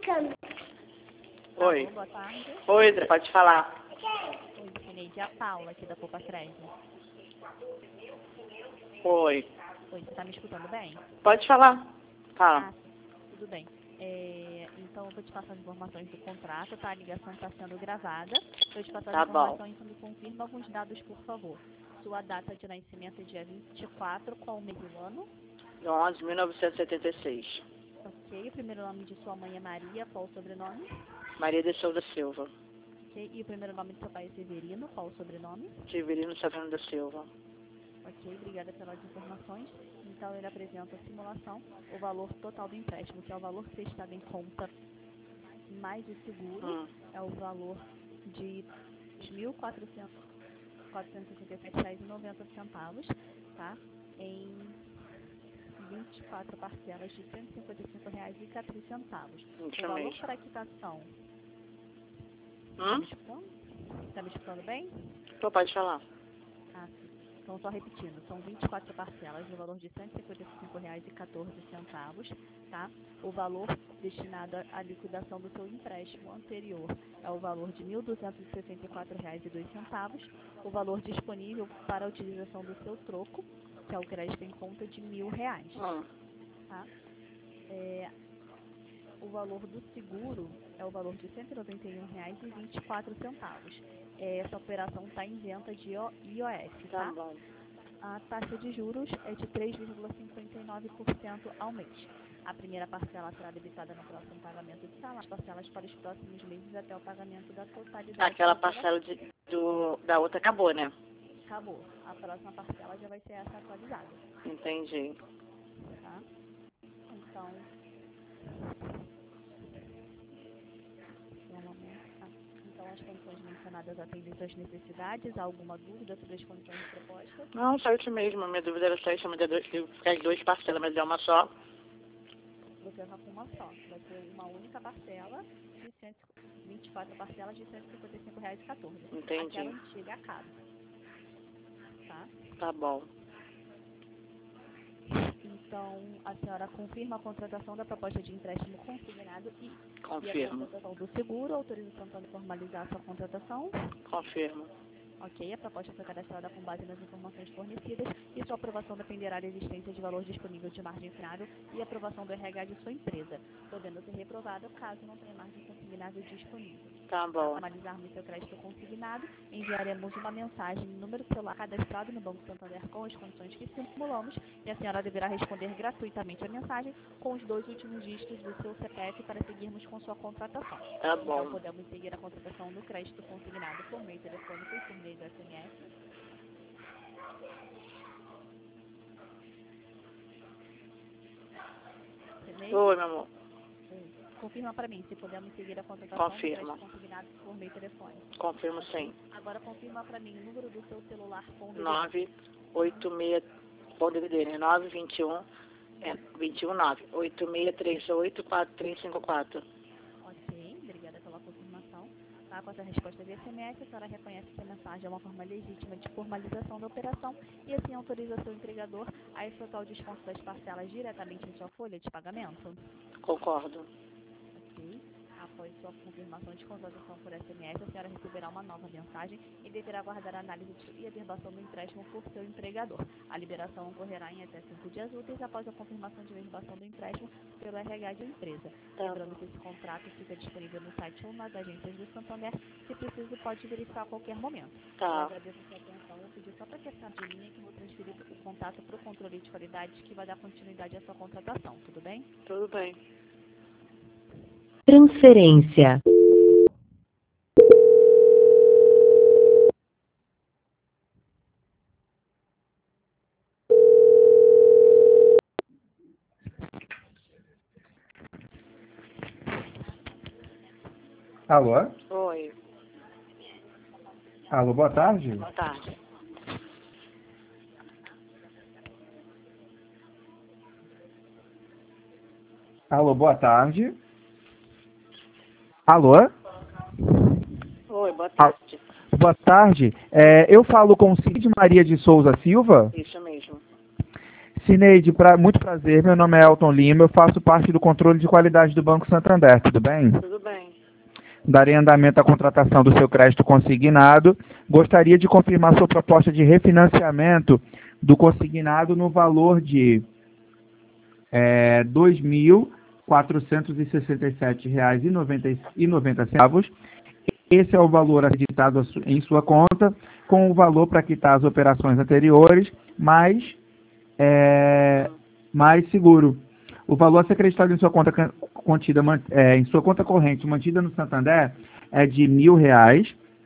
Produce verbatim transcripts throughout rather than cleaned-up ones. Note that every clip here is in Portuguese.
Oi. Alô, boa tarde. Oi, Zé, pode falar. Oi, Cineide, a Paula aqui da Poupa Crédito. Oi. Oi, você está me escutando bem? Pode falar. Fala. Ah, tudo bem. É, então, eu vou te passar as informações do contrato, tá? A ligação está sendo gravada. Vou te passar Tá as bom. informações e me confirma alguns dados, por favor. Sua data de nascimento é dia vinte e quatro, qual o mês do ano? onze de mil novecentos e setenta e seis. Ok, o primeiro nome de sua mãe é Maria, qual o sobrenome? Maria de Souza Silva. Ok, e o primeiro nome de seu pai é Severino, qual o sobrenome? Severino Saverino da Silva. Ok, obrigada pelas informações. Então, ele apresenta a simulação, o valor total do empréstimo, que é o valor prestado em conta mais o seguro, Hum. é o valor de mil quatrocentos e sessenta e sete reais e noventa centavos, tá? Em vinte e quatro parcelas de cento e cinquenta e cinco reais e quatorze centavos. Isso O valor mesmo. para a quitação, está Hum? me escutando? Está me escutando bem? Então pode falar. Ah, sim. Então, só repetindo, são vinte e quatro parcelas no valor de cento e cinquenta e cinco reais e quatorze centavos, tá? O valor destinado à liquidação do seu empréstimo anterior é o valor de mil duzentos e sessenta e quatro reais e dois centavos. O valor disponível para a utilização do seu troco, que é o crédito em conta de mil reais, Hum. tá? É, o valor do seguro é o valor de cento e noventa e um reais e vinte e quatro centavos. É, essa operação está isenta de I O F, Tá tá? bom. A taxa de juros é de três vírgula cinquenta e nove por cento ao mês. A primeira parcela será debitada no próximo pagamento de salário, as parcelas para os próximos meses até o pagamento da totalidade. Aquela do parcela de, do, da outra acabou, né? Acabou. A próxima parcela já vai ser essa atualizada, Entendi. tá? Então, um momento. Ah, então, as condições mencionadas atendem suas necessidades. Há alguma dúvida sobre as condições propostas? Não, só isso mesmo. A minha dúvida era só isso. Mas dois, ficar as duas parcelas, mas é uma só. Você vai com uma só. Vai ser uma única parcela de cento e vinte e quatro parcelas de cento e cinquenta e cinco reais e quatorze. Entendi. Aquela antiga acaba, tá? Tá bom. Então, a senhora confirma a contratação da proposta de empréstimo consignado e, e a Confirmo. contratação do seguro, autoriza o Santana a formalizar a sua contratação. Confirmo. Ok, a proposta foi cadastrada com base nas informações fornecidas e sua aprovação dependerá da existência de valor disponível de margem final e aprovação do R H de sua empresa, podendo ser reprovada caso não tenha margem consignável disponível. Tá Para bom. formalizarmos seu crédito consignado, enviaremos uma mensagem no número de celular cadastrado no Banco Santander com as condições que simulamos e a senhora deverá responder gratuitamente a mensagem com os dois últimos dígitos do seu C P F para seguirmos com sua contratação. Tá Então, bom. podemos seguir a contratação do crédito consignado por meio telefônico e por meio do S M S. Entendi? Oi, meu amor. Confirma para mim se podemos seguir a contratação Confirma. do crédito consignado por meio telefônico. Confirmo sim. Agora confirma para mim o número do seu celular com o D D D. nove oito seis, bom D D D, né? nove dois um, é, vinte e um nove, oito seis três oito, quatro três cinco quatro. Ok, obrigada pela confirmação. Tá, com essa resposta de S M S, a senhora reconhece que a mensagem é uma forma legítima de formalização da operação e assim autoriza seu entregador a efetuar o desconto das parcelas diretamente em sua folha de pagamento? Concordo. Ok. Após sua confirmação de contratação por S M S, a senhora receberá uma nova mensagem e deverá aguardar a análise e averbação do empréstimo por seu empregador. A liberação ocorrerá em até cinco dias úteis após a confirmação de averbação do empréstimo pelo R H da empresa. Tá. Lembrando que esse contrato fica disponível no site ou nas agências do Santander. Se preciso, pode verificar a qualquer momento. Eu Tá. agradeço a sua atenção. Eu pedi só para que essa de linha que eu vou transferir o contato para o controle de qualidade que vai dar continuidade à sua contratação. Tudo bem? Tudo bem. Transferência. Alô? Oi. Alô, boa tarde. Boa tarde. Alô, boa tarde. Alô? Oi, boa Ah, tarde. boa tarde. É, eu falo com Cid Maria de Souza Silva. Isso mesmo. Cineide, pra, muito prazer, meu nome é Elton Lima, eu faço parte do controle de qualidade do Banco Santander, tudo bem? Tudo bem. Darei andamento à contratação do seu crédito consignado. Gostaria de confirmar sua proposta de refinanciamento do consignado no valor de é, dois mil quatrocentos e sessenta e sete reais e noventa centavos. Esse é o valor acreditado em sua conta, com o valor para quitar as operações anteriores, mais, é, mais seguro. O valor a ser acreditado em sua conta contida, é, em sua conta corrente mantida no Santander é de mil reais.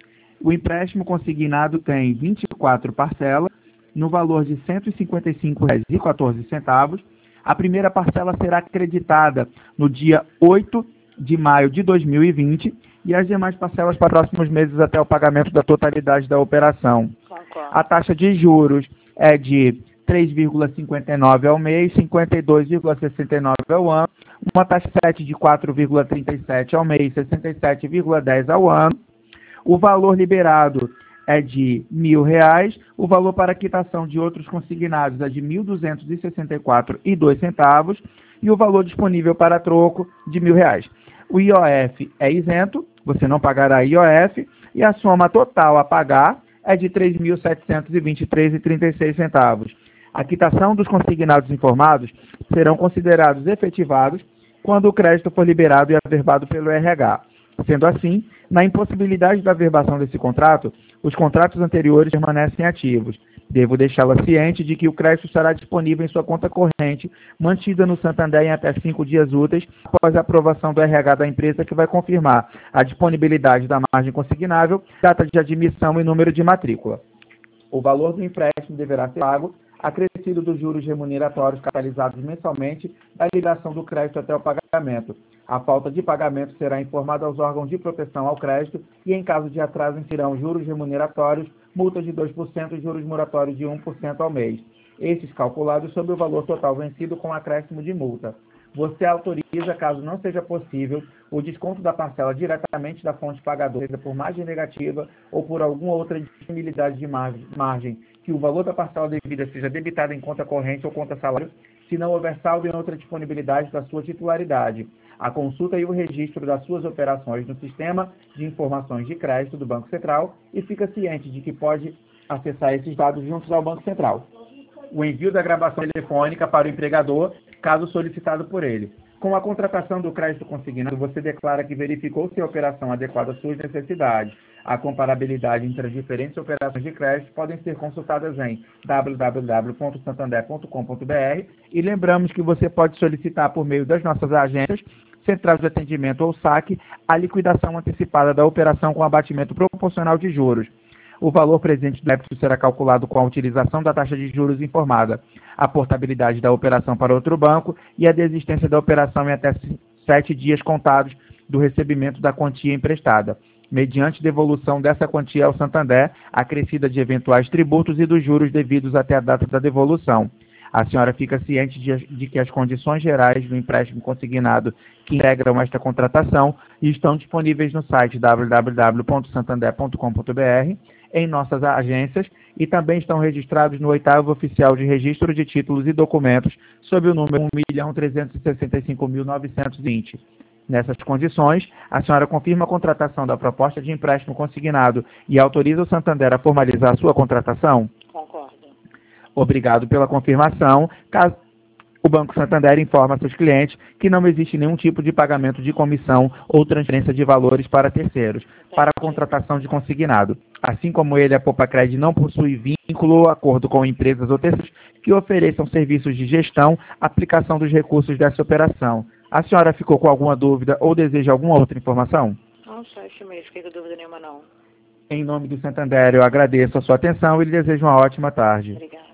O empréstimo consignado tem vinte e quatro parcelas, no valor de cento e cinquenta e cinco reais e quatorze centavos. A primeira parcela será acreditada no dia oito de maio de dois mil e vinte e as demais parcelas para próximos meses até o pagamento da totalidade da operação. Concordo. A taxa de juros é de três vírgula cinquenta e nove ao mês, cinquenta e dois vírgula sessenta e nove ao ano, uma taxa sete de quatro vírgula trinta e sete ao mês, sessenta e sete vírgula dez ao ano. O valor liberado é de mil reais, o valor para quitação de outros consignados é de mil duzentos e sessenta e quatro reais e dois centavos e o valor disponível para troco de mil reais. O I O F é isento, você não pagará I O F e a soma total a pagar é de três mil setecentos e vinte e três reais e trinta e seis centavos. A quitação dos consignados informados serão considerados efetivados quando o crédito for liberado e averbado pelo R H. Sendo assim, na impossibilidade da averbação desse contrato, os contratos anteriores permanecem ativos. Devo deixá-la ciente de que o crédito estará disponível em sua conta corrente, mantida no Santander em até cinco dias úteis, após a aprovação do R H da empresa, que vai confirmar a disponibilidade da margem consignável, data de admissão e número de matrícula. O valor do empréstimo deverá ser pago acrescido dos juros remuneratórios catalisados mensalmente da liberação do crédito até o pagamento. A falta de pagamento será informada aos órgãos de proteção ao crédito e, em caso de atraso, incidirão juros remuneratórios, multas de dois por cento e juros moratórios de um por cento ao mês. Esses calculados sobre o valor total vencido com acréscimo de multa. Você autoriza, caso não seja possível, o desconto da parcela diretamente da fonte pagadora, seja por margem negativa ou por alguma outra disponibilidade de margem, que o valor da parcela devida seja debitado em conta corrente ou conta salário, se não houver saldo em outra disponibilidade da sua titularidade. A consulta e o registro das suas operações no Sistema de Informações de Crédito do Banco Central e fica ciente de que pode acessar esses dados juntos ao Banco Central. O envio da gravação telefônica para o empregador, caso solicitado por ele. Com a contratação do crédito consignado, você declara que verificou se a operação adequada às suas necessidades. A comparabilidade entre as diferentes operações de crédito podem ser consultadas em w w w ponto santander ponto com ponto b r e lembramos que você pode solicitar por meio das nossas agências, centrais de atendimento ou saque, a liquidação antecipada da operação com abatimento proporcional de juros. O valor presente do débito será calculado com a utilização da taxa de juros informada, a portabilidade da operação para outro banco e a desistência da operação em até sete dias contados do recebimento da quantia emprestada, mediante devolução dessa quantia ao Santander, acrescida de eventuais tributos e dos juros devidos até a data da devolução. A senhora fica ciente de, de que as condições gerais do empréstimo consignado que integram esta contratação estão disponíveis no site w w w ponto santander ponto com ponto b r, em nossas agências, e também estão registrados no oitavo Oficial de Registro de Títulos e Documentos, sob o número um milhão trezentos e sessenta e cinco mil novecentos e vinte. Nessas condições, a senhora confirma a contratação da proposta de empréstimo consignado e autoriza o Santander a formalizar a sua contratação? Concordo. Obrigado pela confirmação. Caso o Banco Santander informa a seus clientes que não existe nenhum tipo de pagamento de comissão ou transferência de valores para terceiros, para a contratação de consignado. Assim como ele, a Popacred não possui vínculo ou acordo com empresas ou terceiros que ofereçam serviços de gestão, aplicação dos recursos dessa operação. A senhora ficou com alguma dúvida ou deseja alguma outra informação? Não, só isso mesmo, fiquei com dúvida nenhuma não. Em nome do Santander, eu agradeço a sua atenção e lhe desejo uma ótima tarde. Obrigada.